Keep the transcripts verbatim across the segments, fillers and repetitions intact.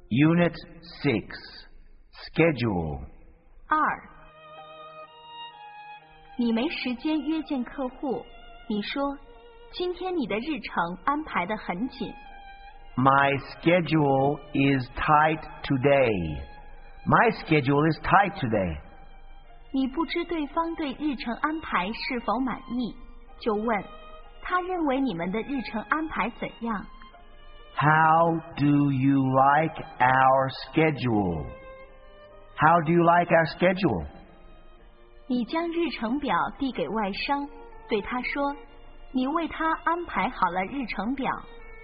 Unit six, Schedule. 二，你没时间约见客户，你说今天你的日程安排得很紧。 My schedule is tight today. My schedule is tight today. 你不知对方对日程安排是否满意，就问他认为你们的日程安排怎样。 How do you like our schedule? How do you like our schedule? 你将日程表递给外商，对他说，你为他安排好了日程表。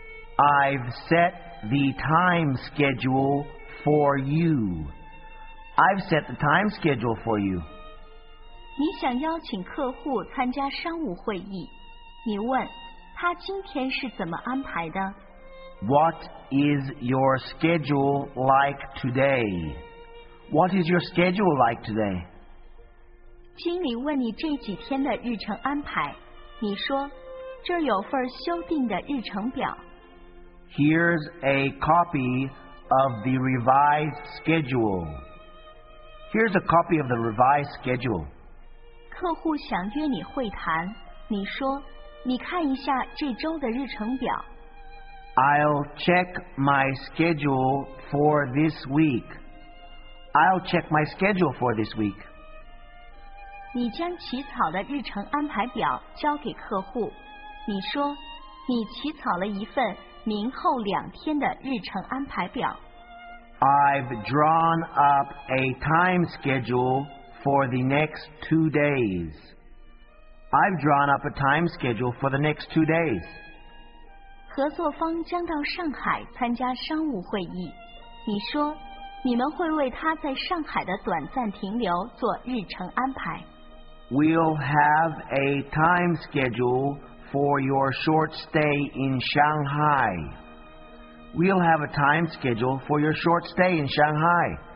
I've set the time schedule for you. I've set the time schedule for you. 你想邀请客户参加商务会议，你问他今天是怎么安排的？ What is your schedule like today? What is your schedule like today? 经理问你这几天的日程安排，你说这儿有份修订的日程表。 Here's a copy of the revised schedule. Here's a copy of the revised schedule. 客户想约你会谈，你说你看一下这周的日程表。 I'll check my schedule for this week. I'll check my schedule for this week. 你将起草的日程安排表交给客户，你说你起草了一份明后两天的日程安排表。 I've drawn up a time schedule for the next two days. I've drawn up a time schedule for the next two days. 合作方将到上海参加商务会议，你说你们会为他在上海的短暂停留做日程安排。 We'll have a time schedule for your short stay in Shanghai. We'll have a time schedule for your short stay in Shanghai.